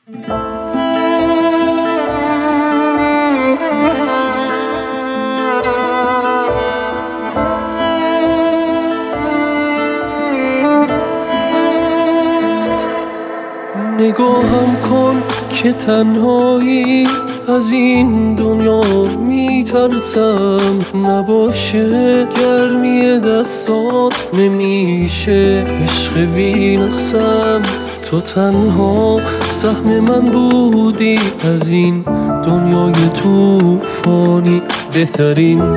نگاهم کن که تنهایی از این دنیا میترسم، نباشه گرمی دستات نمیشه عشق بی نقصم. تو تنها سهم من بودی از این دنیای توفانی، بهترین